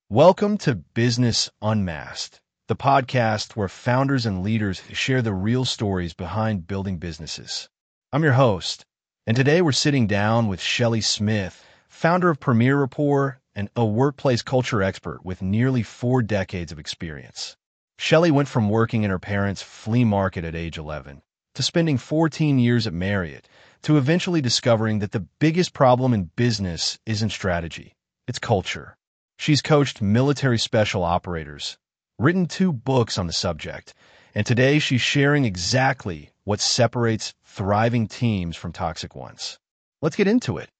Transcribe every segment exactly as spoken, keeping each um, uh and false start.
Welcome to Business Unmasked, the podcast where founders and leaders share the real stories behind building businesses. I'm your host, and today we're sitting down with Shelly Smith, founder of Premier Rapport and a workplace culture expert with nearly four decades of experience. Shelly went from working in her parents' flea market at age eleven to spending fourteen years at Marriott to eventually discovering that the biggest problem in business isn't strategy, it's culture. She's coached military special operators, written two books on the subject, and today she's sharing exactly what separates thriving teams from toxic ones. Let's get into it.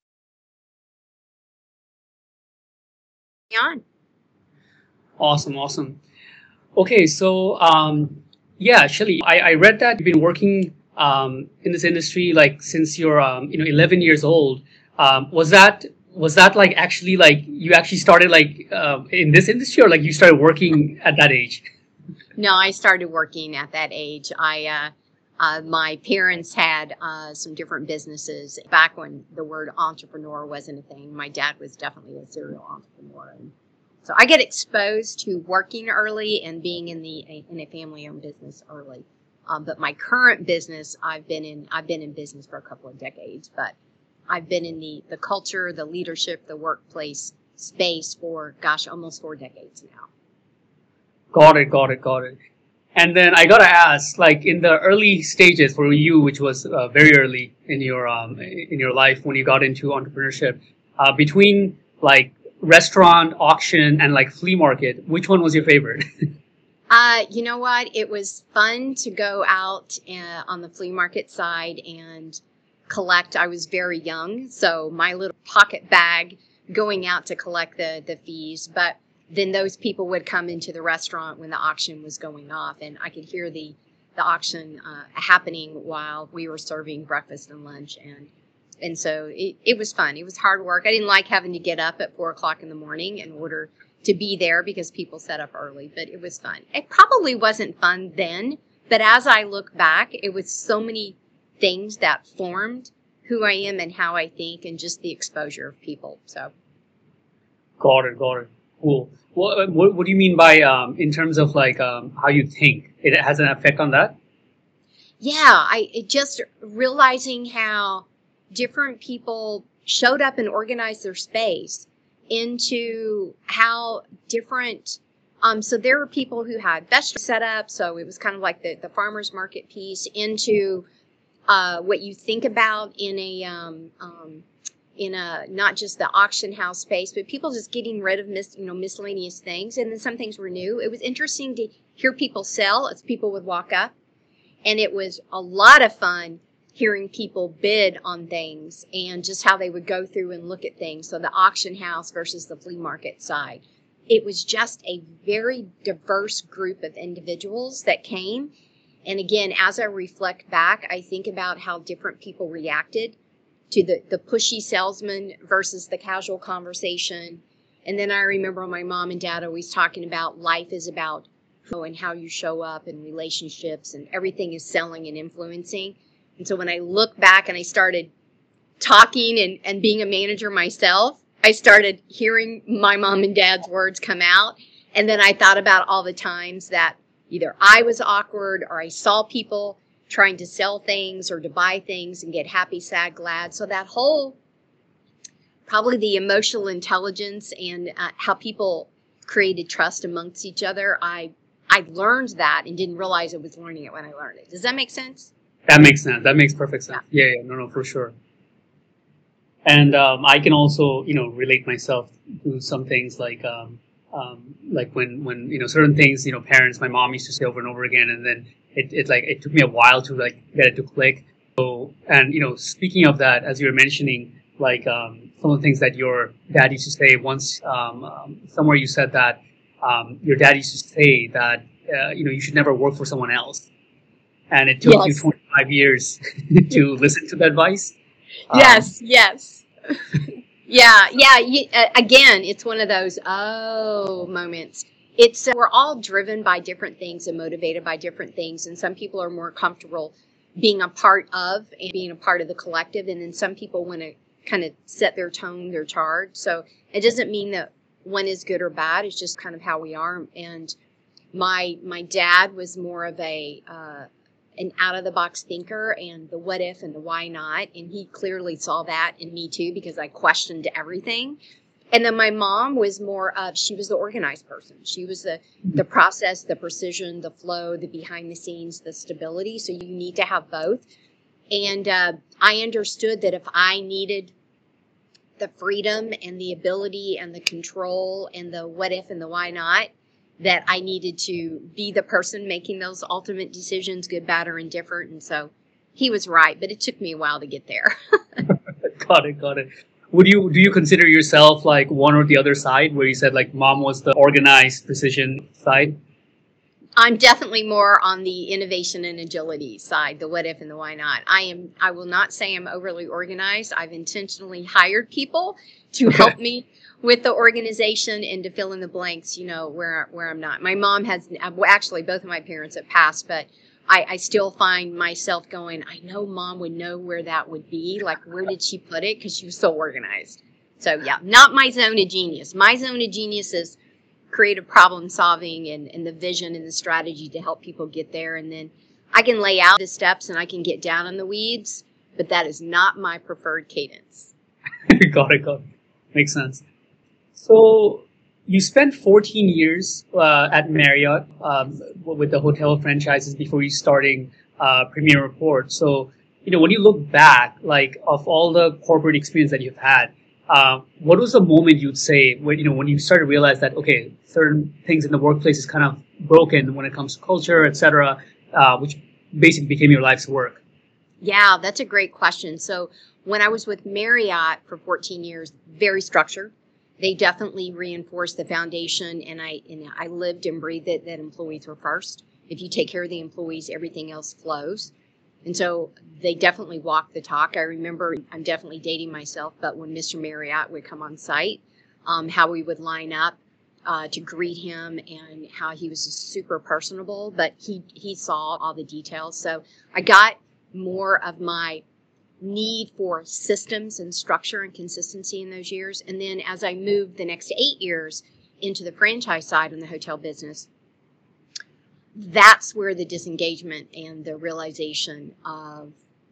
On. Awesome, awesome. Okay, so um, yeah, Shelly, I, I read that you've been working um, in this industry like since you're um, you know eleven years old. Um, was that was that like actually like you actually started like uh, in this industry, or like you started working at that age? No, I started working at that age. I uh, uh, my parents had uh, some different businesses back when the word entrepreneur wasn't a thing. My dad was definitely a serial entrepreneur, and so I get exposed to working early and being in the in a family-owned business early. Um, but my current business, I've been in I've been in business for a couple of decades, but I've been in the, the culture, the leadership, the workplace space for, gosh, almost four decades now. Got it, got it, got it. And then I gotta ask, like in the early stages for you, which was uh, very early in your um, in your life when you got into entrepreneurship, uh, between like restaurant, auction, and like flea market, which one was your favorite? uh, you know what? It was fun to go out uh, on the flea market side and collect. I was very young, so my little pocket bag going out to collect the the fees, but then those people would come into the restaurant when the auction was going off, and I could hear the the auction uh, happening while we were serving breakfast and lunch, and and so it, it was fun. It was hard work. I didn't like having to get up at four o'clock in the morning in order to be there because people set up early, but it was fun. It probably wasn't fun then, but as I look back, it was so many things that formed who I am and how I think, and just the exposure of people. So, got it, got it. Cool. What what, what do you mean by um, in terms of like um, how you think? It has an effect on that? Yeah, I it just realizing how different people showed up and organized their space into how different. Um, so there were people who had vegetable set up, so it was kind of like the the farmers market piece into. Uh, what you think about in a um, um, in a not just the auction house space, but people just getting rid of mis, you know miscellaneous things, and then some things were new. It was interesting to hear people sell as people would walk up, and it was a lot of fun hearing people bid on things and just how they would go through and look at things. So the auction house versus the flea market side, it was just a very diverse group of individuals that came. And again, as I reflect back, I think about how different people reacted to the, the pushy salesman versus the casual conversation. And then I remember my mom and dad always talking about life is about you know, and how you show up and relationships, and everything is selling and influencing. And so when I look back and I started talking and, and being a manager myself, I started hearing my mom and dad's words come out. And then I thought about all the times that either I was awkward or I saw people trying to sell things or to buy things and get happy, sad, glad. So that whole, probably the emotional intelligence and uh, how people created trust amongst each other, I I learned that and didn't realize I was learning it when I learned it. Does that make sense? That makes sense. That makes perfect sense. Yeah, yeah, yeah no, no, for sure. And um, I can also, you know, relate myself to some things like, um, um, like when, when, you know, certain things, you know, parents, my mom used to say over and over again, and then it, it like, it took me a while to like get it to click. So, and, you know, speaking of that, as you were mentioning, like, um, some of the things that your dad used to say once, um, um somewhere you said that, um, your dad used to say that, uh, you know, you should never work for someone else. And it took yes. you twenty-five years to listen to the advice. Yes, um, yes. yeah, yeah. You, uh, again, it's one of those oh moments. It's uh, we're all driven by different things and motivated by different things, and some people are more comfortable being a part of and being a part of the collective, and then some people want to kind of set their tone, their charge. So it doesn't mean that one is good or bad. It's just kind of how we are. And my my dad was more of a uh, an out of the box thinker, and the what if and the why not. And he clearly saw that in me too, because I questioned everything. And then my mom was more of, she was the organized person. She was the, the process, the precision, the flow, the behind the scenes, the stability. So you need to have both. And uh, I understood that if I needed the freedom and the ability and the control and the what if and the why not, that I needed to be the person making those ultimate decisions, good, bad, or indifferent. And so he was right, but it took me a while to get there. Got it, got it. Would you, do you consider yourself like one or the other side, where you said like mom was the organized precision side? I'm definitely more on the innovation and agility side, the what if and the why not. I am, I will not say I'm overly organized. I've intentionally hired people to Okay. help me with the organization and to fill in the blanks, you know, where, where I'm not. My mom has, well, actually both of my parents have passed, but I, I still find myself going, I know mom would know where that would be. Like, where did she put it? Because she was so organized. So yeah, not my zone of genius. My zone of genius is creative problem solving and, and the vision and the strategy to help people get there. And then I can lay out the steps and I can get down in the weeds, but that is not my preferred cadence. Got it, got it. Makes sense. So you spent fourteen years uh, at Marriott um, with the hotel franchises before you starting uh, Premier Report. So, you know, when you look back, like of all the corporate experience that you've had, uh, what was the moment you'd say when, you know, when you started to realize that, okay, certain things in the workplace is kind of broken when it comes to culture, et cetera, uh, which basically became your life's work? Yeah, that's a great question. So when I was with Marriott for fourteen years, very structured. They definitely reinforced the foundation, and I and I lived and breathed it that employees were first. If you take care of the employees, everything else flows. And so they definitely walked the talk. I remember, I'm definitely dating myself, but when Mister Marriott would come on site, um, how we would line up uh, to greet him, and how he was just super personable, but he, he saw all the details. So I got more of my need for systems and structure and consistency in those years. And then as I moved the next eight years into the franchise side in the hotel business, that's where the disengagement and the realization of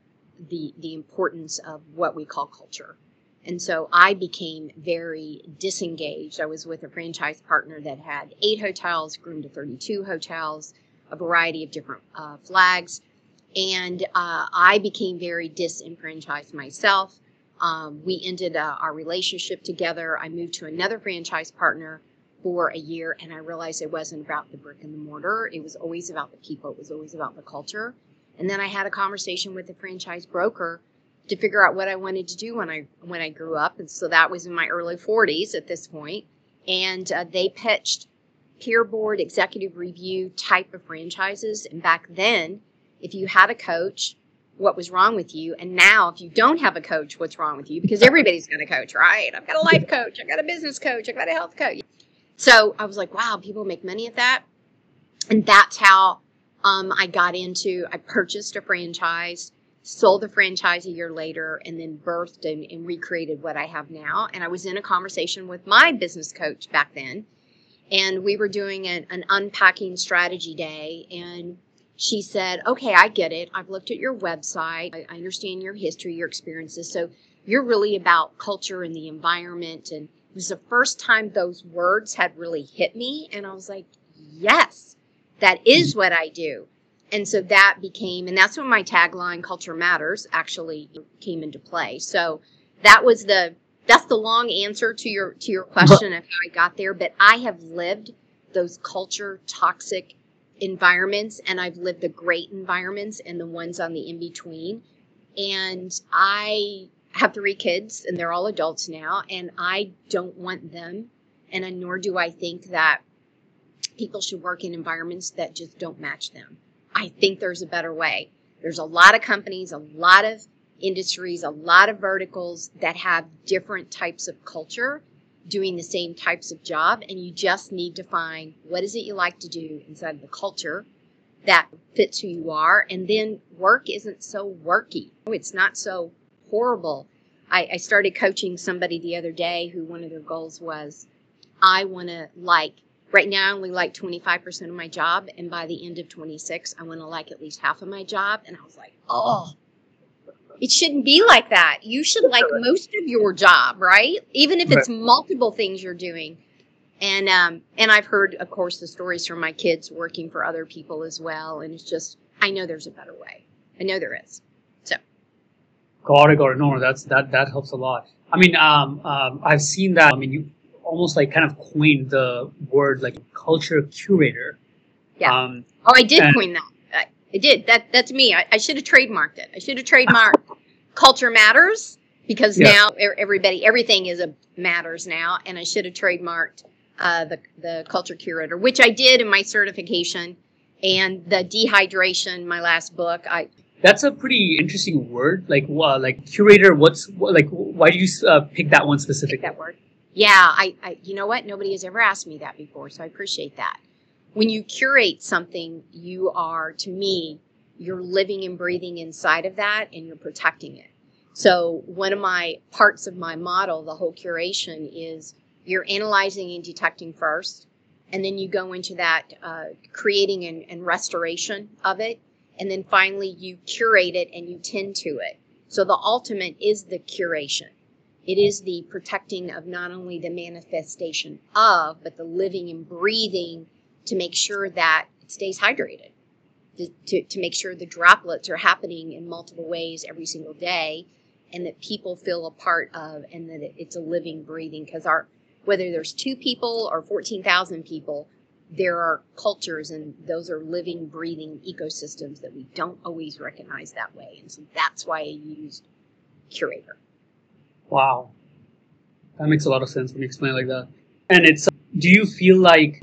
the the importance of what we call culture. And so I became very disengaged. I was with a franchise partner that had eight hotels, grew to thirty-two hotels, a variety of different uh, flags. And uh, I became very disenfranchised myself. Um, we ended uh, our relationship together. I moved to another franchise partner for a year, and I realized it wasn't about the brick and the mortar. It was always about the people. It was always about the culture. And then I had a conversation with the franchise broker to figure out what I wanted to do when I when I grew up. And so that was in my early forties at this point. And uh, they pitched peer board, executive review type of franchises. And back then, if you had a coach, what was wrong with you? And now, if you don't have a coach, what's wrong with you? Because everybody's got a coach, right? I've got a life coach. I've got a business coach. I've got a health coach. So I was like, wow, people make money at that. And that's how um, I got into, I purchased a franchise, sold the franchise a year later, and then birthed and, and recreated what I have now. And I was in a conversation with my business coach back then. And we were doing an, an unpacking strategy day. And she said, okay, I get it. I've looked at your website. I, I understand your history, your experiences. So you're really about culture and the environment. And it was the first time those words had really hit me. And I was like, yes, that is what I do. And so that became, and that's when my tagline, Culture Matters, actually came into play. So that was the, that's the long answer to your, to your question of how I got there. But I have lived those culture toxic environments, and I've lived the great environments and the ones on the in-between. And I have three kids, and they're all adults now, and I don't want them, and nor do I think that people should work in environments that just don't match them. I think there's a better way. There's a lot of companies, a lot of industries, a lot of verticals that have different types of culture doing the same types of job, and you just need to find what is it you like to do inside of the culture that fits who you are. And then work isn't so worky. It's not so horrible. I, I started coaching somebody the other day who one of their goals was, I want to like, right now I only like twenty-five percent of my job. And by the end of twenty-six, I want to like at least half of my job. And I was like, oh, it shouldn't be like that. You should like most of your job, right? Even if it's multiple things you're doing. And um, and I've heard, of course, the stories from my kids working for other people as well. And it's just, I know there's a better way. I know there is. So. Got it, got it. No, that's, that, that helps a lot. I mean, um, um, I've seen that. I mean, you almost like kind of coined the word like culture curator. Yeah. Um, oh, I did and- coin that. I, I did. That That's me. I, I should have trademarked it. I should have trademarked Culture Matters because yeah. now everybody, everything is a matters now. And I should have trademarked Uh, the the culture curator, which I did in my certification, and the dehydration, my last book. I that's a pretty interesting word, like uh, like curator. What's like? Why do you uh, pick that one specifically? Pick that word. Yeah, I, I you know what? Nobody has ever asked me that before, so I appreciate that. When you curate something, you are, to me, you're living and breathing inside of that, and you're protecting it. So one of my parts of my model, the whole curation, is you're analyzing and detecting first, and then you go into that uh, creating and, and restoration of it, and then finally you curate it and you tend to it. So the ultimate is the curation. It is the protecting of not only the manifestation of, but the living and breathing to make sure that it stays hydrated, to, to, to make sure the droplets are happening in multiple ways every single day, and that people feel a part of, and that it, it's a living, breathing, because our whether there's two people or fourteen thousand people, there are cultures, and those are living, breathing ecosystems that we don't always recognize that way. And so that's why I used curator. Wow. That makes a lot of sense when you explain it like that. And it's, do you feel like,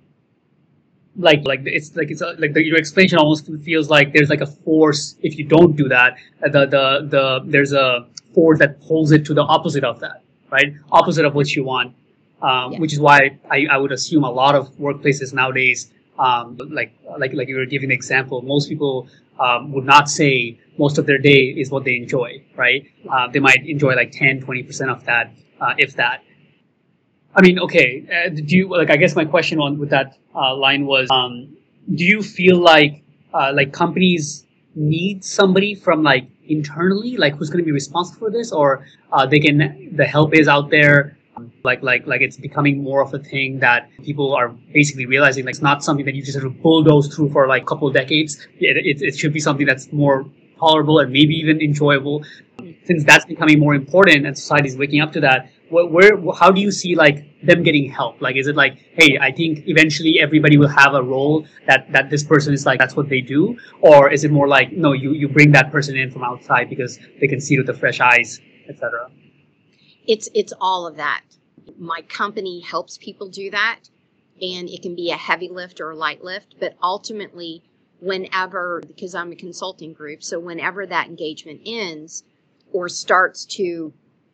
like, like it's like, it's a, like the, your explanation almost feels like there's like a force if you don't do that, the, the, the, there's a force that pulls it to the opposite of that, right? Opposite of what you want. Um, yeah. Which is why I, I would assume a lot of workplaces nowadays, um, like like like you were giving the example, most people um, would not say most of their day is what they enjoy, right? Uh, they might enjoy like ten, twenty percent of that, uh, if that. I mean, okay, uh, do you, like, I guess my question on with that uh, line was, um, do you feel like uh, like companies need somebody from like internally, like who's going to be responsible for this, or uh, they can, the help is out there? Like, like, like it's becoming more of a thing that people are basically realizing, like, it's not something that you just sort of bulldoze through for like a couple of decades. It, it, it should be something that's more tolerable and maybe even enjoyable. Since that's becoming more important and society is waking up to that, where, where, how do you see like them getting help? Like, is it like, hey, I think eventually everybody will have a role that, that this person is like, that's what they do? Or is it more like, no, you, you bring that person in from outside because they can see with the fresh eyes, et cetera? It's it's all of that. My company helps people do that, and it can be a heavy lift or a light lift, but ultimately, whenever, because I'm a consulting group, so whenever that engagement ends or starts to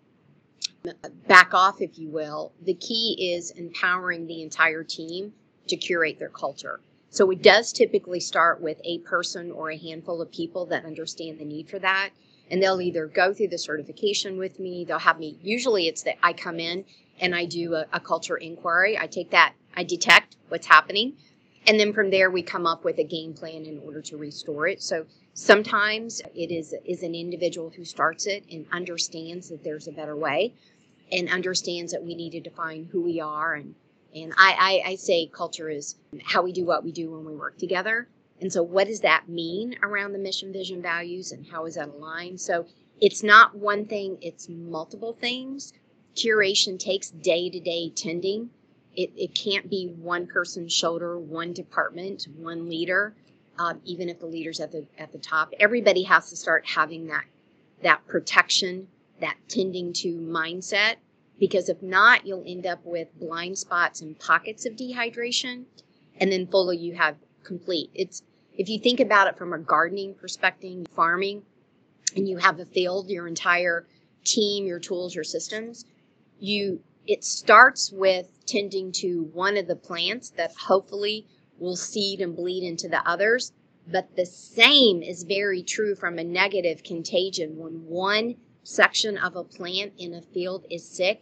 back off, if you will, the key is empowering the entire team to curate their culture. So it does typically start with a person or a handful of people that understand the need for that. And they'll either go through the certification with me, they'll have me, usually it's that I come in and I do a, a culture inquiry. I take that, I detect what's happening. And then from there, we come up with a game plan in order to restore it. So sometimes it is, is an individual who starts it and understands that there's a better way and understands that we need to define who we are. And, and I, I, I say culture is how we do what we do when we work together. And so what does that mean around the mission, vision, values, and how is that aligned? So it's not one thing, it's multiple things. Curation takes day-to-day tending. It, it can't be one person's shoulder, one department, one leader, um, even if the leader's at the at the top. Everybody has to start having that that protection, that tending to mindset, because if not, you'll end up with blind spots and pockets of dehydration, and then fully you have complete. It's, if you think about it from a gardening perspective, farming, and you have a field, your entire team, your tools, your systems, you it starts with tending to one of the plants that hopefully will seed and bleed into the others. But the same is very true from a negative contagion. When one section of a plant in a field is sick,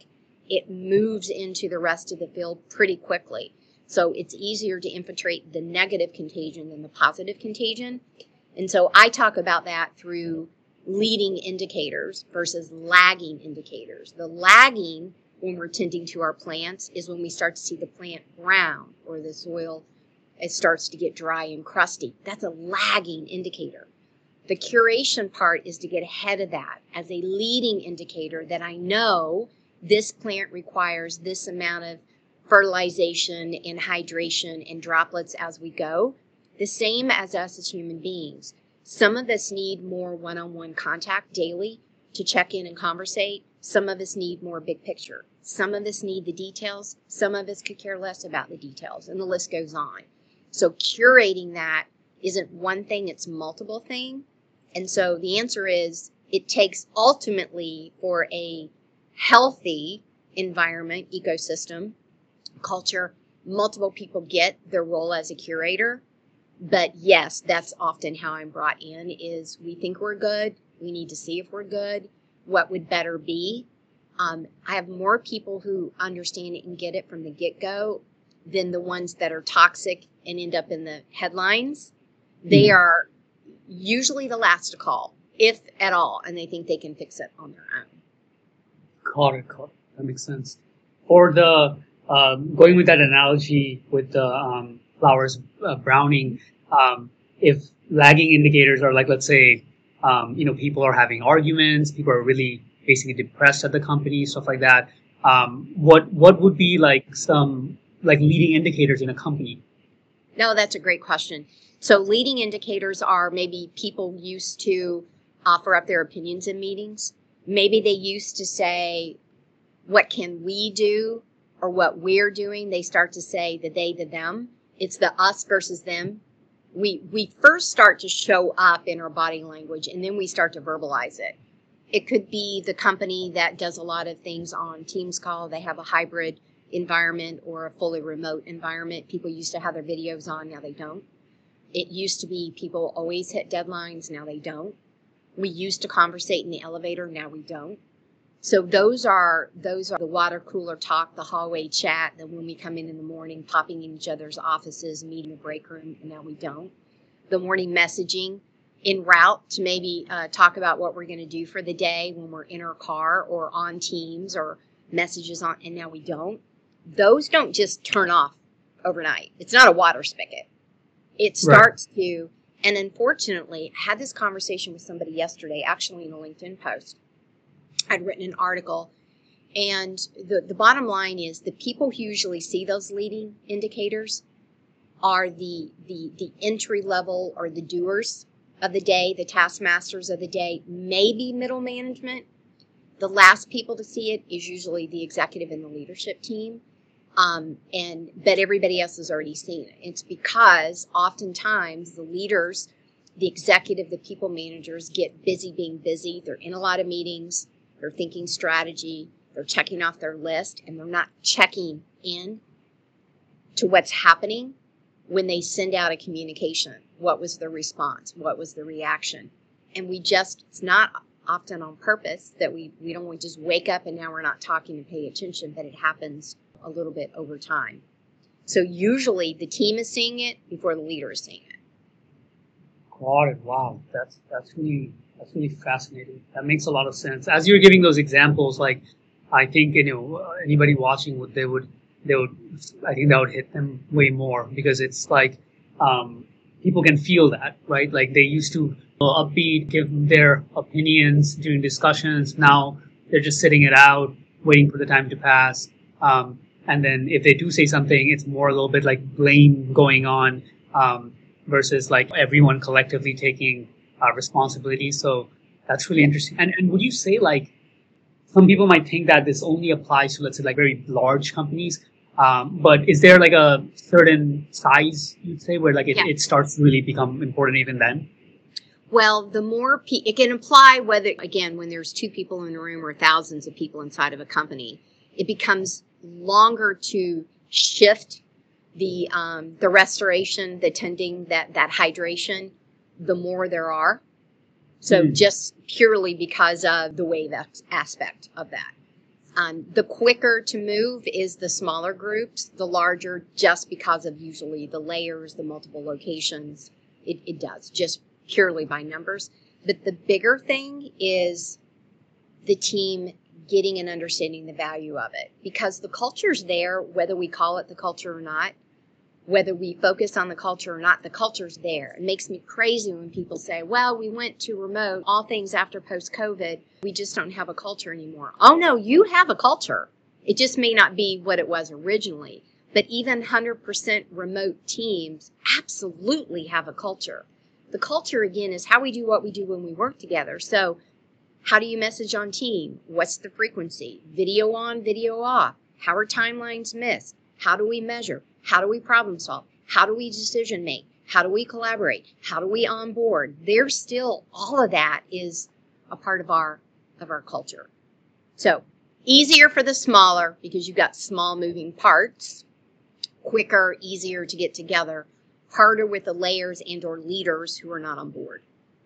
it moves into the rest of the field pretty quickly. So it's easier to infiltrate the negative contagion than the positive contagion. And so I talk about that through leading indicators versus lagging indicators. The lagging, when we're tending to our plants, is when we start to see the plant brown or the soil, it starts to get dry and crusty. That's a lagging indicator. The curation part is to get ahead of that as a leading indicator that I know this plant requires this amount of fertilization and hydration and droplets as we go. The same as us as human beings. Some of us need more one-on-one contact daily to check in and conversate. Some of us need more big picture. Some of us need the details. Some of us could care less about the details, and the list goes on. So curating that isn't one thing, it's multiple things. And so the answer is it takes ultimately for a healthy environment, ecosystem, culture, multiple people get their role as a curator. But yes, that's often how I'm brought in is we think we're good. We need to see if we're good. What would better be? Um, I have more people who understand it and get it from the get-go than the ones that are toxic and end up in the headlines. They Mm-hmm. are usually the last to call, if at all, and they think they can fix it on their own. Got it, got it. That makes sense. For the, um, going with that analogy with the um, flowers uh, browning, um, if lagging indicators are like, let's say, um, you know, people are having arguments, people are really basically depressed at the company, stuff like that. Um, what what would be like some like leading indicators in a company? No, that's a great question. So leading indicators are maybe people used to offer up their opinions in meetings. Maybe they used to say, what can we do or what we're doing? They start to say the they, the them. It's the us versus them. We, we first start to show up in our body language and then we start to verbalize it. It could be the company that does a lot of things on Teams call. They have a hybrid environment or a fully remote environment. People used to have their videos on, now they don't. It used to be people always hit deadlines, now they don't. We used to conversate in the elevator, now we don't. So those are those are the water cooler talk, the hallway chat, that when we come in in the morning, popping in each other's offices, meeting in the break room, and now we don't. The morning messaging en route to maybe uh, talk about what we're going to do for the day when we're in our car or on Teams or messages on, and now we don't. Those don't just turn off overnight. It's not a water spigot. It starts right. to, and unfortunately, I had this conversation with somebody yesterday, actually in a LinkedIn post. I'd written an article, and the, the bottom line is the people who usually see those leading indicators are the, the, the entry level or the doers of the day, the taskmasters of the day, maybe middle management. The last people to see it is usually the executive and the leadership team. Um, and but everybody else has already seen it. It's because oftentimes the leaders, the executive, the people managers get busy being busy. They're in a lot of meetings. They're thinking strategy. They're checking off their list, and they're not checking in to what's happening when they send out a communication. What was the response? What was the reaction? And we just, it's not often on purpose that we, we don't want to just wake up and now we're not talking and pay attention, but it happens a little bit over time. So usually the team is seeing it before the leader is seeing it. Got it. Wow. That's, that's really, that's really fascinating. That makes a lot of sense. As you're giving those examples, like, I think, you know, anybody watching would, they would, they would, I think that would hit them way more because it's like, um, people can feel that, right? Like they used to upbeat, give their opinions during discussions. Now they're just sitting it out, waiting for the time to pass. Um, and then if they do say something, it's more a little bit like blame going on, um, versus like everyone collectively taking uh, responsibility. So that's really interesting. And, and would you say like, some people might think that this only applies to, let's say, like very large companies. Um, but is there like a certain size, you'd say, where like it, yeah. it starts to really become important even then? Well, the more pe- it can apply whether, again, when there's two people in a room or thousands of people inside of a company, it becomes longer to shift the um, the restoration, the tending, that, that hydration, the more there are. So mm. just purely because of the wave aspect of that. Um, the quicker to move is the smaller groups, the larger just because of usually the layers, the multiple locations. It, it does, just purely by numbers. But the bigger thing is the team getting and understanding the value of it, because the culture's there, whether we call it the culture or not, whether we focus on the culture or not, the culture's there. It makes me crazy when people say, well, we went to remote, all things after post-COVID, we just don't have a culture anymore. Oh no, you have a culture. It just may not be what it was originally. But even one hundred percent remote teams absolutely have a culture. The culture, again, is how we do what we do when we work together. So how do you message on team? What's the frequency? Video on, video off. How are timelines missed? How do we measure? How do we problem solve? How do we decision make? How do we collaborate? How do we onboard? There's still, all of that is a part of our of our culture. So easier for the smaller because you've got small moving parts, quicker, easier to get together, harder with the layers and or leaders who are not on board.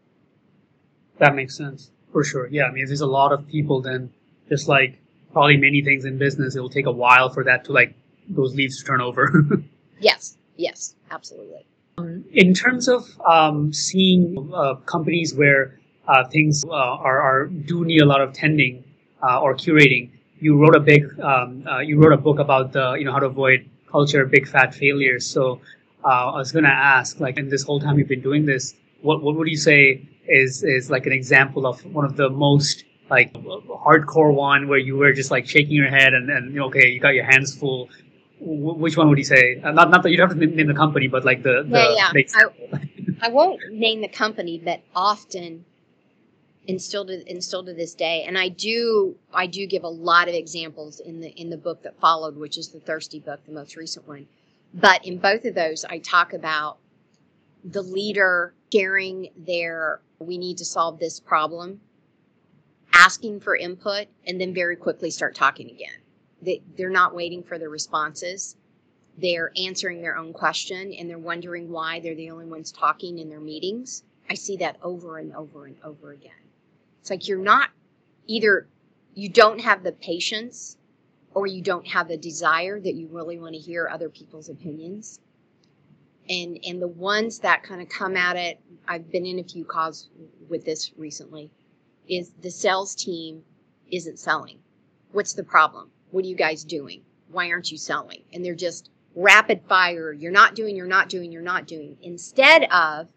That makes sense, for sure. Yeah, I mean, if there's a lot of people, then just like probably many things in business, it will take a while for that to like those leads to turn over. Yes, yes, absolutely. In terms of um, seeing uh, companies where uh, things uh, are, are do need a lot of tending uh, or curating, you wrote a big um, uh, you wrote a book about the you know how to avoid culture big fat failures. So uh, I was going to ask, like, in this whole time you've been doing this, what what would you say is is like an example of one of the most like hardcore one where you were just like shaking your head and and you know, okay, you got your hands full. Which one would you say? Uh, not not that you don't have to name the company, but like the, the yeah, yeah. I, I won't name the company, but often, and still to and still to this day, and I do I do give a lot of examples in the in the book that followed, which is the Thirsty book, the most recent one. But in both of those, I talk about the leader sharing their we need to solve this problem, asking for input, and then very quickly start talking again. They, they're not waiting for the responses. They're answering their own question, and they're wondering why they're the only ones talking in their meetings. I see that over and over and over again. It's like you're not, either you don't have the patience or you don't have the desire that you really want to hear other people's opinions. And and the ones that kind of come at it, I've been in a few calls with this recently, is the sales team isn't selling. What's the problem? What are you guys doing? Why aren't you selling? And they're just rapid fire. You're not doing, you're not doing, you're not doing. Instead of,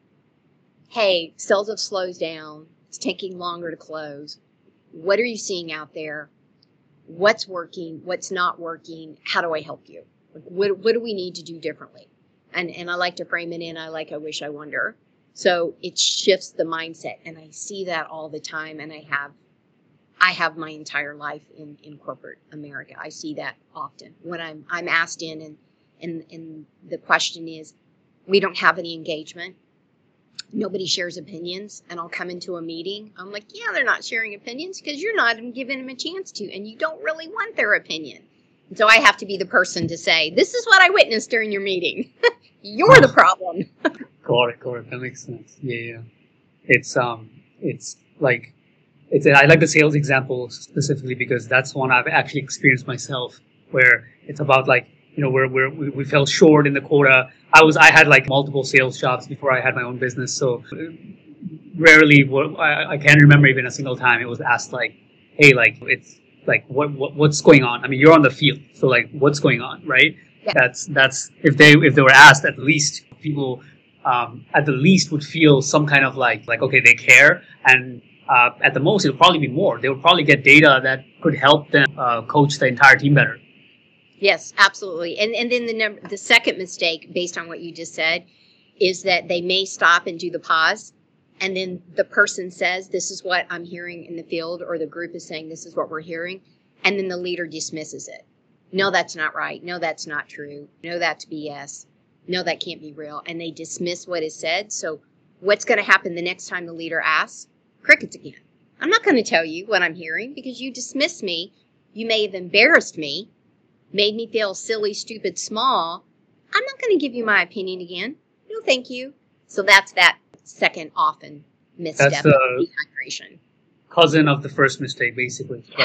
hey, sales have slowed down. It's taking longer to close. What are you seeing out there? What's working? What's not working? How do I help you? What, what do we need to do differently? And, and I like to frame it in, I like, I wish, I wonder. So it shifts the mindset. And I see that all the time. And I have I have my entire life in, in corporate America. I see that often when I'm I'm asked in and, and and the question is, we don't have any engagement. Nobody shares opinions. And I'll come into a meeting. I'm like, yeah, they're not sharing opinions because you're not even giving them a chance to. And you don't really want their opinion. And so I have to be the person to say, this is what I witnessed during your meeting. You're the problem. Got it, got it. That makes sense. Yeah, yeah. It's um it's like It's a, I like the sales example specifically because that's one I've actually experienced myself, where it's about like, you know, where we're, we we fell short in the quota. I was I had like multiple sales jobs before I had my own business, so rarely I, I can't remember even a single time it was asked like, hey, like it's like what, what what's going on? I mean, you're on the field, so like what's going on, right? Yeah. That's that's if they if they were asked, at least people um, at the least would feel some kind of like like okay, they care. And Uh, at the most, it'll probably be more. They would probably get data that could help them uh, coach the entire team better. Yes, absolutely. And and then the number, the second mistake, based on what you just said, is that they may stop and do the pause, and then the person says, "This is what I'm hearing in the field," or the group is saying, "This is what we're hearing," and then the leader dismisses it. No, that's not right. No, that's not true. No, that's B S. No, that can't be real. And they dismiss what is said. So what's going to happen the next time the leader asks? Crickets again. I'm not going to tell you what I'm hearing because you dismissed me. You may have embarrassed me, made me feel silly, stupid, small. I'm not going to give you my opinion again. No, thank you. So that's that second often misstep that's of dehydration. Cousin of the first mistake, basically. Yes. Like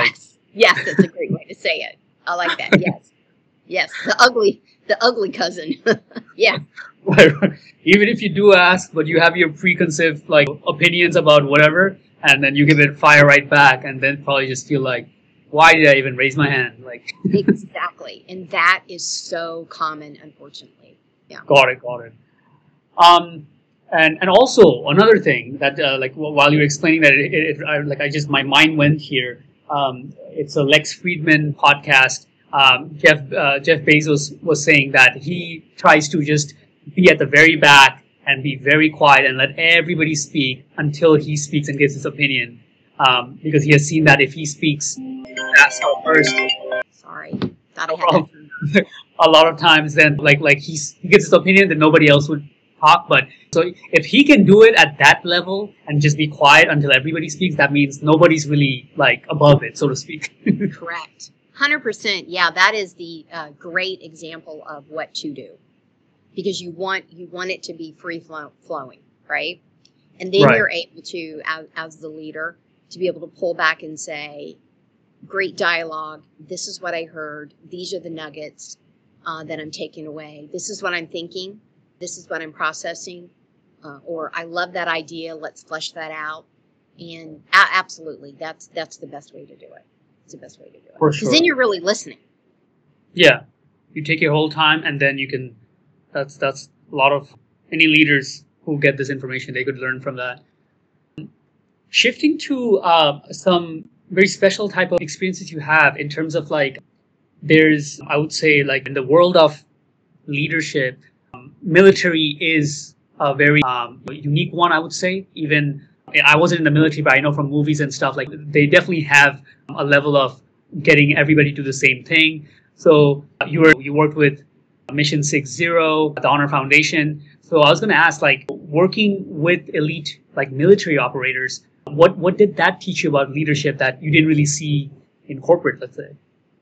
Yes, that's a great way to say it. I like that. Yes. Yes. The ugly, the ugly cousin. Yeah. Right, right. Even if you do ask, but you have your preconceived like opinions about whatever, and then you give it fire right back, and then probably just feel like, why did I even raise my hand? Like, Exactly. And that is so common, unfortunately. Yeah. got it, got it. Um, and and also another thing that uh, like wh- while you were explaining that, it, it, it I, like I just my mind went here. Um, it's a Lex Friedman podcast. Um, Jeff uh, Jeff Bezos was saying that he tries to just be at the very back and be very quiet and let everybody speak until he speaks and gives his opinion. Um, because he has seen that if he speaks last or first, Sorry. Thought I no had problem. that. A lot of times, then like like he's, he gives his opinion, then nobody else would talk. But so if he can do it at that level and just be quiet until everybody speaks, that means nobody's really like above it, so to speak. Correct. one hundred percent. Yeah, that is the uh, great example of what to do. Because you want you want it to be free flow, flowing, right? And then Right. you're able to, as, as the leader, to be able to pull back and say, great dialogue. This is what I heard. These are the nuggets uh, that I'm taking away. This is what I'm thinking. This is what I'm processing. Uh, or I love that idea. Let's flesh that out. And a- absolutely, that's that's the best way to do it. It's the best way to do it. For Because sure. then you're really listening. Yeah, you take your whole time, and then you can. That's that's a lot of any leaders who get this information, they could learn from that. Shifting to uh, some very special type of experiences you have in terms of like, there's I would say like in the world of leadership, um, military is a very um, unique one. I would say even I wasn't in the military, but I know from movies and stuff like they definitely have a level of getting everybody to the same thing. So uh, you were you worked with Mission Six Zero, the Honor Foundation. So I was going to ask, like, working with elite like military operators, what what did that teach you about leadership that you didn't really see in corporate, let's say?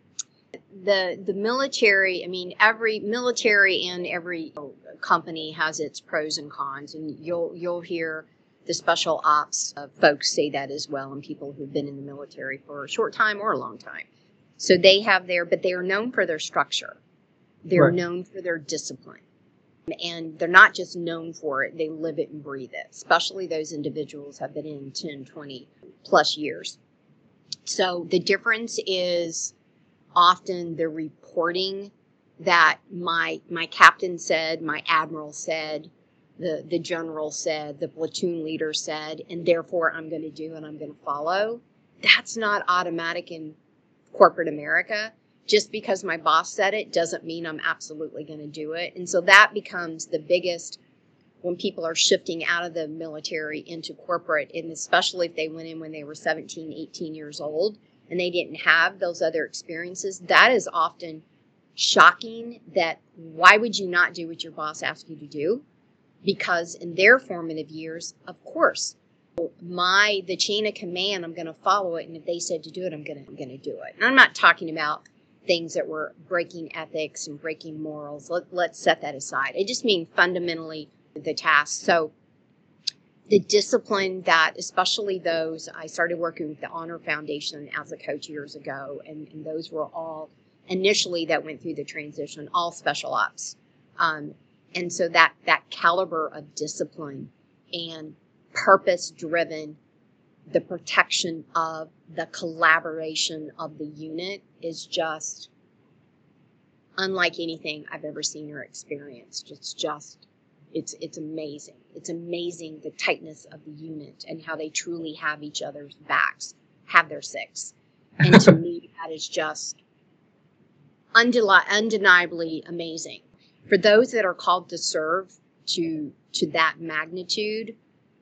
The the military, I mean, every military and every company has its pros and cons, and you'll you'll hear the special ops uh, folks say that as well, and people who've been in the military for a short time or a long time. So they have their, but they are known for their structure. They're Right. known for their discipline. And they're not just known for it, they live it and breathe it. Especially those individuals have been in ten, twenty plus years. So the difference is often the reporting that my my captain said, my admiral said, the, the general said, the platoon leader said, and therefore I'm going to do and I'm going to follow. That's not automatic in corporate America. Just because my boss said it doesn't mean I'm absolutely going to do it. And so that becomes the biggest when people are shifting out of the military into corporate, and especially if they went in when they were seventeen, eighteen years old and they didn't have those other experiences. That is often shocking that why would you not do what your boss asked you to do? Because in their formative years, of course, my the chain of command, I'm going to follow it. And if they said to do it, I'm going to I'm going to do it. And I'm not talking about things that were breaking ethics and breaking morals. Let, let's set that aside. I just mean fundamentally the task. So the discipline that, especially those, I started working with the Honor Foundation as a coach years ago, and, and those were all initially that went through the transition, all special ops. Um, and so that, that caliber of discipline and purpose-driven, the protection of the collaboration of the unit is just unlike anything I've ever seen or experienced. It's just, it's it's amazing. It's amazing the tightness of the unit and how they truly have each other's backs, have their six. And to me, that is just undeli- undeniably amazing. For those that are called to serve to to that magnitude,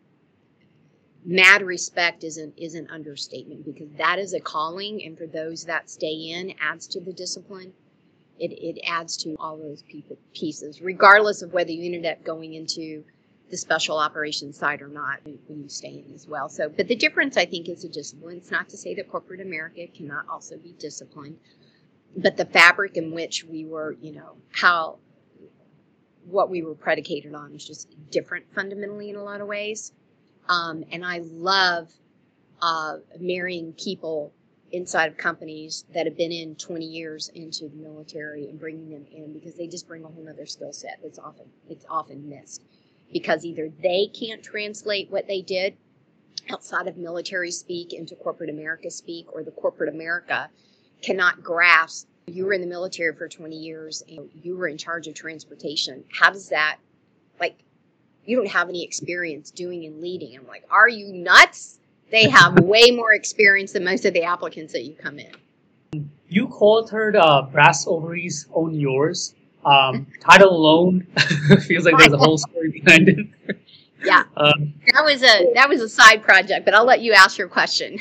mad respect is an, is an understatement, because that is a calling, and for those that stay in, adds to the discipline. It, it adds to all those people, pieces, regardless of whether you ended up going into the special operations side or not when you stay in as well. So, but the difference, I think, is the discipline. It's not to say that corporate America cannot also be disciplined, but the fabric in which we were, you know, how, what we were predicated on is just different fundamentally in a lot of ways. Um, and I love uh, marrying people inside of companies that have been in twenty years into the military and bringing them in, because they just bring a whole other skill set that's often it's often missed, because either they can't translate what they did outside of military speak into corporate America speak, or the corporate America cannot grasp. You were in the military for twenty years and you were in charge of transportation. How does that, like, you don't have any experience doing and leading. I'm like, are you nuts? They have way more experience than most of the applicants that you come in. You called her uh, Brass Ovaries Own Yours. Um, title alone feels like there's a whole story behind it. Yeah, um, that was a that was a side project, but I'll let you ask your question.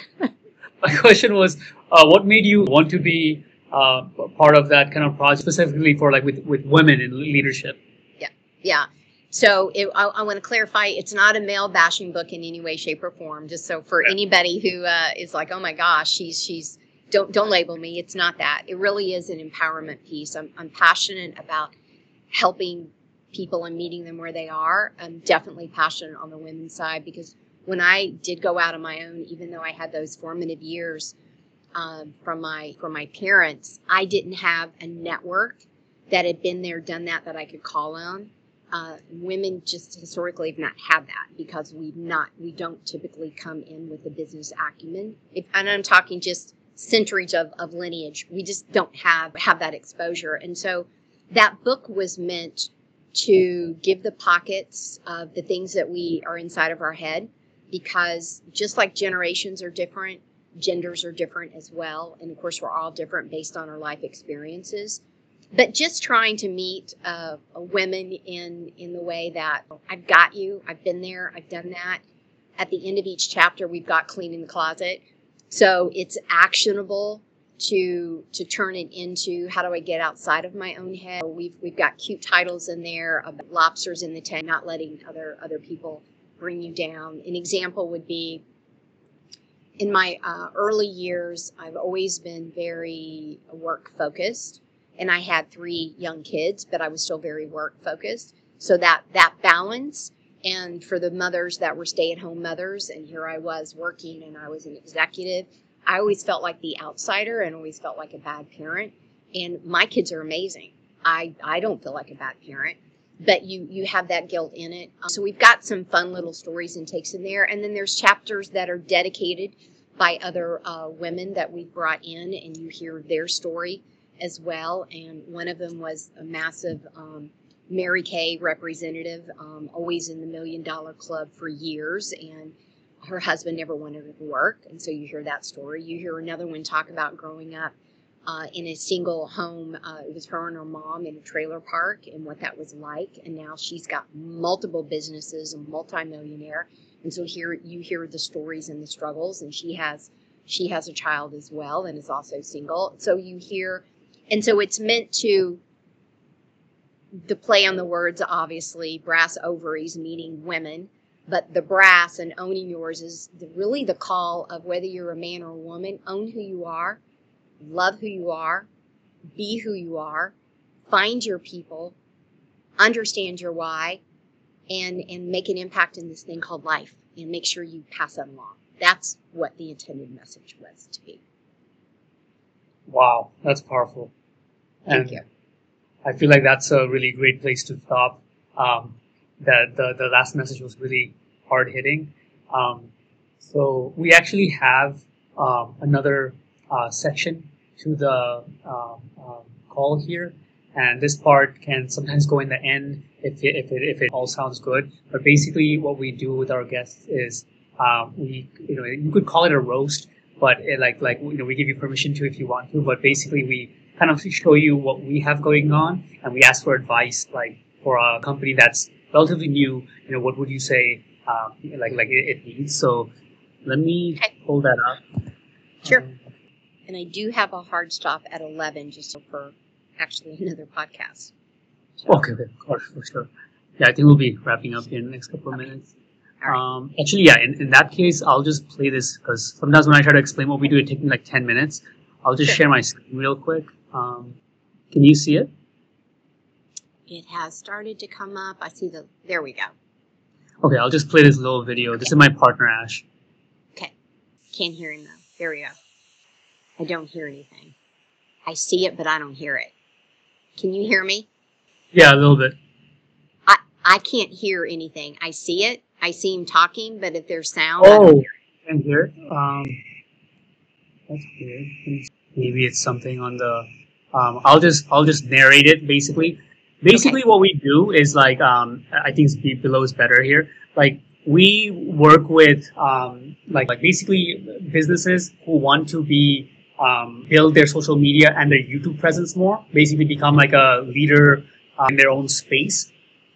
My question was, uh, what made you want to be uh, part of that kind of project, specifically for like with, with women in leadership? Yeah, yeah. So it, I, I want to clarify, it's not a male bashing book in any way, shape, or form. Just so for anybody who uh, is like, oh my gosh, she's she's don't don't label me. It's not that. It really is an empowerment piece. I'm I'm passionate about helping people and meeting them where they are. I'm definitely passionate on the women's side, because when I did go out on my own, even though I had those formative years um, from my from my parents, I didn't have a network that had been there, done that, that I could call on. Uh, women just historically have not had that, because we've not, we don't typically come in with the business acumen. If, and I'm talking just centuries of, of lineage. We just don't have, have that exposure. And so that book was meant to give the pockets of the things that we are inside of our head, because just like generations are different, genders are different as well. And of course, we're all different based on our life experiences. But just trying to meet uh, women in, in the way that I've got you, I've been there, I've done that. At the end of each chapter, we've got cleaning the closet. So it's actionable to to turn it into, how do I get outside of my own head? We've we've got cute titles in there about lobsters in the tank, not letting other other people bring you down. An example would be, in my uh, early years, I've always been very work focused. And I had three young kids, but I was still very work focused. So that, that balance, and for the mothers that were stay-at-home mothers, and here I was working and I was an executive, I always felt like the outsider and always felt like a bad parent. And my kids are amazing. I, I don't feel like a bad parent, but you, you have that guilt in it. Um, so we've got some fun little stories and takes in there. And then there's chapters that are dedicated by other uh, women that we've brought in, and you hear their story as well. And one of them was a massive um, Mary Kay representative, um, always in the Million Dollar Club for years, and her husband never wanted her to work. And so you hear that story. You hear another one talk about growing up uh, in a single home. Uh, it was her and her mom in a trailer park, and what that was like. And now she's got multiple businesses, a multimillionaire. And so here you hear the stories and the struggles, and she has she has a child as well, and is also single. So you hear. And so it's meant to, the play on the words, obviously, brass ovaries meaning women, but the brass and owning yours is the, really the call of whether you're a man or a woman. Own who you are, love who you are, be who you are, find your people, understand your why, and, and make an impact in this thing called life, and make sure you pass that along. That's what the intended message was to be. Wow, that's powerful. Thank and you. I feel like that's a really great place to stop. Um, that the, the last message was really hard hitting. Um, so we actually have um, another uh, section to the um, um, call here, and this part can sometimes go in the end if it, if it if it all sounds good. But basically, what we do with our guests is um, we you know you could call it a roast. But it, like, like you know, we give you permission to if you want to. But basically, we kind of show you what we have going on, and we ask for advice. Like for a company that's relatively new, you know, what would you say? Um, like, like it, it needs. So, let me Okay. pull that up. Sure. Um, And I do have a hard stop at eleven, just for actually another podcast. So, okay, okay, of course, for sure. Yeah, I think we'll be wrapping up here in the next couple of minutes. all right. Um, actually, yeah, in, in that case, I'll just play this because sometimes when I try to explain what we do, it takes me like ten minutes. I'll just Sure. share my screen real quick. Um, can you see it? It has started to come up. I see the, there we go. Okay, I'll just play this little video. This is my partner, Ash. Okay. Can't hear him though. There we go. I don't hear anything. I see it, but I don't hear it. Can you hear me? Yeah, a little bit. I, I can't hear anything. I see it. I see him talking, but if there's sound, I don't Oh, hear it. can hear. Um, that's weird. Maybe it's something on the. Um, I'll just I'll just narrate it basically. Basically, Okay. what we do is like um, I think it's be- below is better here. Like we work with um, like like basically businesses who want to be um, build their social media and their YouTube presence more. Basically, become like a leader uh, in their own space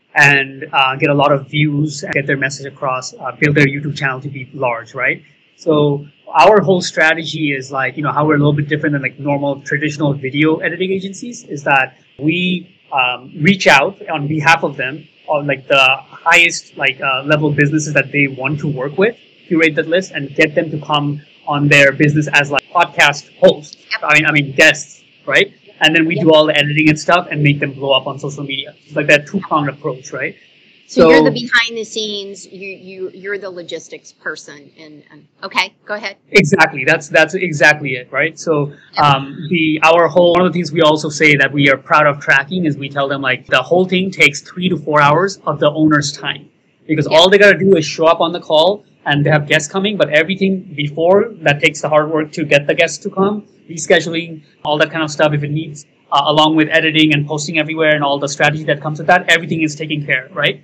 and uh, get a lot of views and get their message across, uh, build their YouTube channel to be large, right? So our whole strategy is like, you know, how we're a little bit different than like normal traditional video editing agencies is that we um, reach out on behalf of them on like the highest like uh, level businesses that they want to work with, curate that list and get them to come on their business as like podcast hosts. I mean, I mean guests, right? And then we Yep. do all the editing and stuff and make them blow up on social media. It's like that two-pronged approach, right? So, you're the behind the scenes. You you you're the logistics person. And, and okay, go ahead. Exactly. That's that's exactly it, right? So Yep. um, the our whole one of the things we also say that we are proud of tracking is we tell them like the whole thing takes three to four hours of the owner's time because Yep. all they gotta do is show up on the call and they have guests coming, but everything before that takes the hard work to get the guests to come, rescheduling, all that kind of stuff if it needs, uh, along with editing and posting everywhere and all the strategy that comes with that, everything is taken care of, right?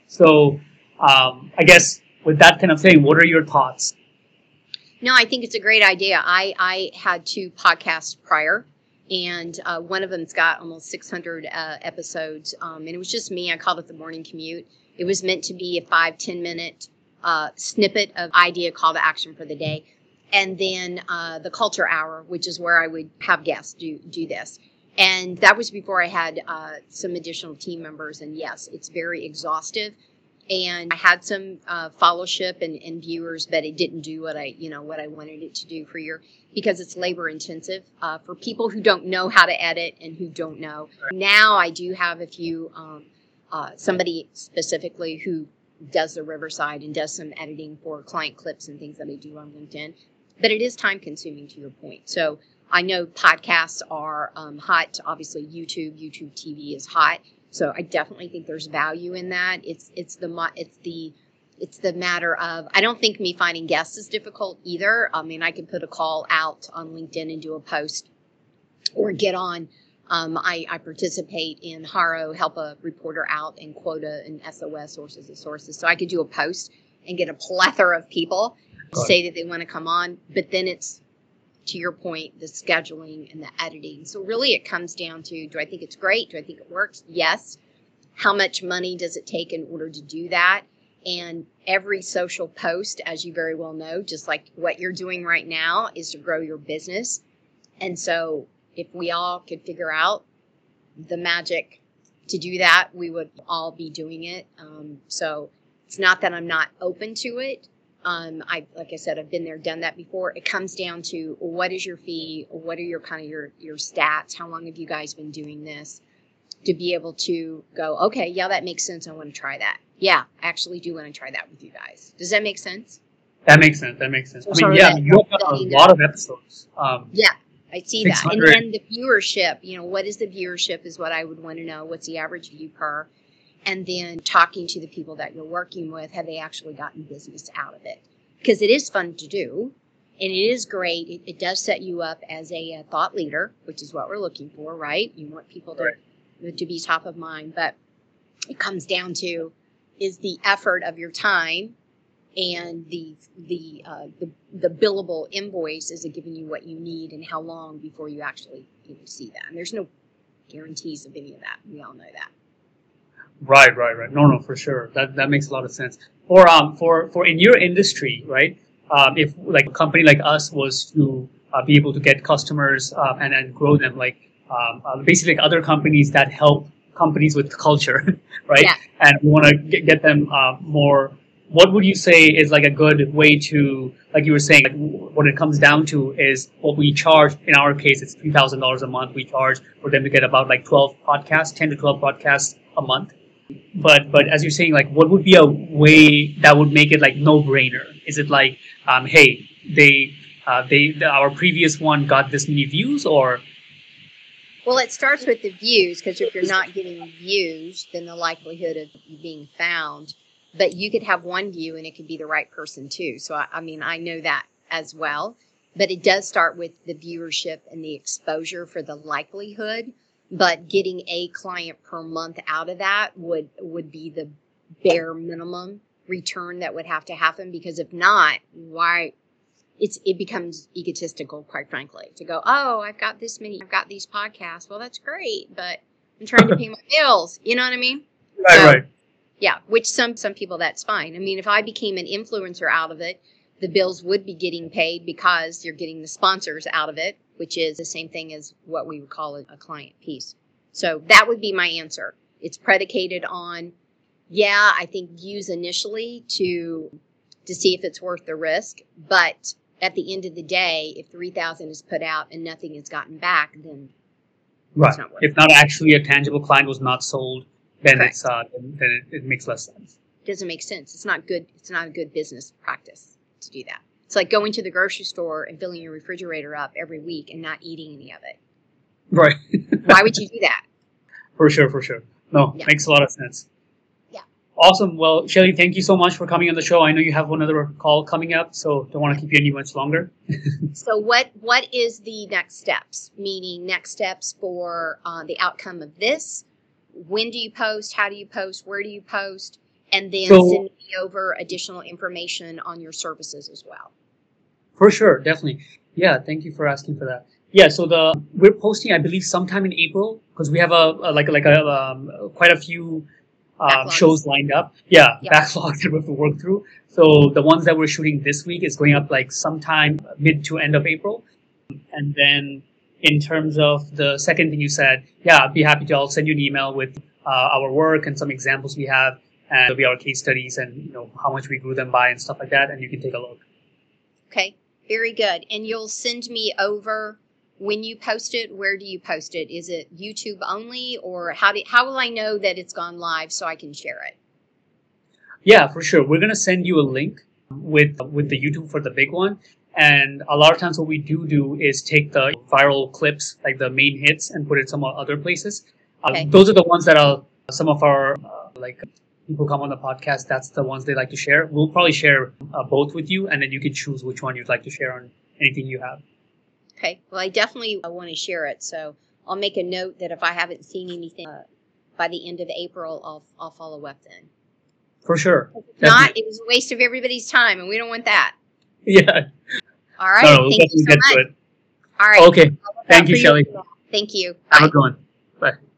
So um, I guess with that kind of thing, what are your thoughts? No, I think it's a great idea. I, I had two podcasts prior, and uh, one of them's got almost six hundred uh, episodes, um, and it was just me. I called it The Morning Commute. It was meant to be a five, ten minute uh, snippet of idea, call to action for the day. And then uh, the Culture Hour, which is where I would have guests do, do this. And that was before I had uh, some additional team members. And yes, it's very exhaustive. And I had some uh, followership and, and viewers, but it didn't do what I, you know, what I wanted it to do for your, because it's labor intensive uh, for people who don't know how to edit and who don't know. Now I do have a few, um, uh, somebody specifically who does the Riverside and does some editing for client clips and things that I do on LinkedIn. But it is time consuming to your point. So I know podcasts are um, hot. Obviously, YouTube, YouTube T V is hot. So I definitely think there's value in that. It's it's the mo- it's the it's the matter of, I don't think me finding guests is difficult either. I mean, I can put a call out on LinkedIn and do a post, or get on. Um, I, I participate in Haro, help a reporter out, and Quota and S O S, Sources of Sources. So I could do a post and get a plethora of people to say that they want to come on. But then it's, to your point, the scheduling and the editing. So really it comes down to, do I think it's great? Do I think it works? Yes. How much money does it take in order to do that? And every social post, as you very well know, just like what you're doing right now, is to grow your business. And so if we all could figure out the magic to do that, we would all be doing it. Um, so it's not that I'm not open to it. Um, I, like I said, I've been there, done that before. It comes down to, what is your fee? What are your kind of your, your stats? How long have you guys been doing this? To be able to go, okay, yeah, that makes sense. I want to try that. Yeah, I actually do want to try that with you guys. Does that make sense? That makes sense. That makes sense. So I mean, sort of yeah, that- you have done a that, lot of episodes. Um, Yeah, I see that. And six hundred. then the viewership, you know, what is the viewership is what I would want to know. What's the average view per? And then talking to the people that you're working with, have they actually gotten business out of it? Because it is fun to do, and it is great. It, it does set you up as a, uh thought leader, which is what we're looking for, right? You want people to, Right. to be top of mind. But it comes down to, is the effort of your time and the the uh, the, the billable invoice, is it giving you what you need, and how long before you actually, you know, see that? And there's no guarantees of any of that. We all know that. Right, right, right. No, no, for sure. That that makes a lot of sense. For um, for for in your industry, right? Um, if like a company like us was to uh, be able to get customers uh, and and grow them, like um, uh, basically like other companies that help companies with culture, right? Yeah. And we want to get, get them uh, more. What would you say is like a good way to, like you were saying, like, what it comes down to is what we charge. In our case, it's three thousand dollars a month. We charge for them to get about like twelve podcasts, ten to twelve podcasts a month. But but as you're saying, like, what would be a way that would make it like no brainer? Is it like, um, hey, they uh, they the, our previous one got this many views, or? Well, it starts with the views, because if you're not getting views, then the likelihood of you being found. But you could have one view and it could be the right person too. So, I, I mean, I know that as well. But it does start with the viewership and the exposure for the likelihood. But getting a client per month out of that would, would be the bare minimum return that would have to happen. Because if not, why... It's it becomes egotistical, quite frankly, to go, oh, I've got this many, I've got these podcasts. Well, that's great, but I'm trying to pay my bills. You know what I mean? Right, so, right. Yeah, which some some people, that's fine. I mean, if I became an influencer out of it, the bills would be getting paid because you're getting the sponsors out of it, which is the same thing as what we would call a, a client piece. So that would be my answer. It's predicated on, yeah, I think views initially to to see if it's worth the risk, but at the end of the day, if three thousand is put out and nothing is gotten back, then right. It's not worth if it. Not actually a tangible client was not sold, then Correct. it's uh, then, then it, it makes less sense. It doesn't make sense. It's not good. It's not a good business practice to do that. It's like going to the grocery store and filling your refrigerator up every week and not eating any of it. Right. Why would you do that? For sure, for sure. No, Yeah. makes a lot of sense. Yeah. Awesome. Well, Shelly, thank you so much for coming on the show. I know you have another call coming up, so don't want to keep you any much longer. So what what is the next steps? Meaning next steps for uh, the outcome of this? When do you post? How do you post? Where do you post? And then So- send me over additional information on your services as well. For sure, definitely. Yeah, thank you for asking for that. Yeah, so the we're posting, I believe, sometime in April because we have a, a like like a um, quite a few uh, Backlogs. shows lined up. Yeah, Yep. backlogs that we have to work through. So the ones that we're shooting this week is going up like sometime mid to end of April, and then in terms of the second thing you said, yeah, I'd be happy to. I'll send you an email with uh, our work and some examples we have, and it'll be our case studies and you know how much we grew them by and stuff like that, and you can take a look. Okay, very good. And you'll send me over when you post it. Where do you post it? Is it YouTube only, or how do how will I know that it's gone live so I can share it? Yeah, for sure. We're gonna send you a link with with the YouTube for the big one. And a lot of times, what we do do is take the viral clips, like the main hits, and put it some other places. Okay. Uh, those are the ones that are some of our uh, like people come on the podcast. That's the ones they like to share. We'll probably share uh, both with you, and then you can choose which one you'd like to share on anything you have. Okay. Well, I definitely want to share it, so I'll make a note that if I haven't seen anything uh, by the end of April, I'll I'll follow up then. For sure. If not, it was a waste of everybody's time, and we don't want that. Yeah. All right. No, no, we'll Thank you definitely so get much. to it. All right. Okay. I'll look out Thank you, for your Shelly. email. Thank you. Have Bye. a good one. Bye.